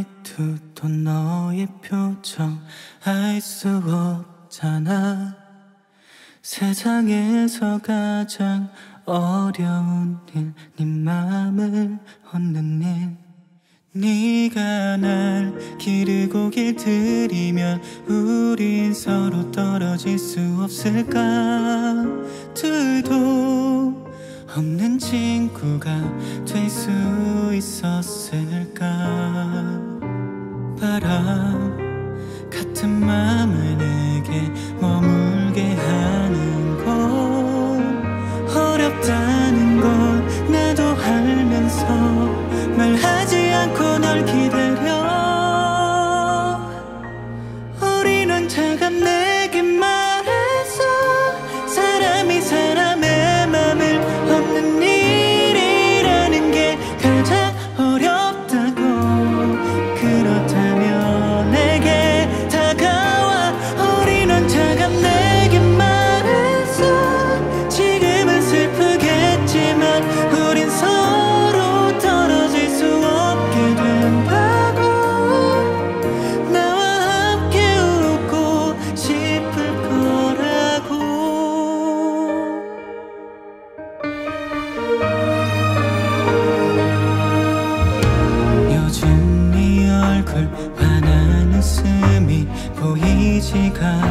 말투도 너의 표정 알 수 없잖아. 세상에서 가장 어려운 일, 네 맘을 얻는 일. 네가 날 기르고 길들이면 우린 서로 떨어질 수 없을까. 둘도 없는 친구가 될 수 있었을까. 바람 같은 맘을 내게 머물게 하는 건 어렵다는 걸 나도 알면서 말하지 않고 널 기다려. 우리는 차갑내게 말해서 사람이 사람의 맘을 얻는 일이라는 게 가장 어렵다고. 그렇다면 내게 다가와. 우리는 차갑내게 말해서 지금은 슬프겠지만 우린 서로 떨어질 수 없게 된다고. 나와 함께 웃고 싶을 거라고. 요즘 네 얼굴 환한 웃음이 보이지가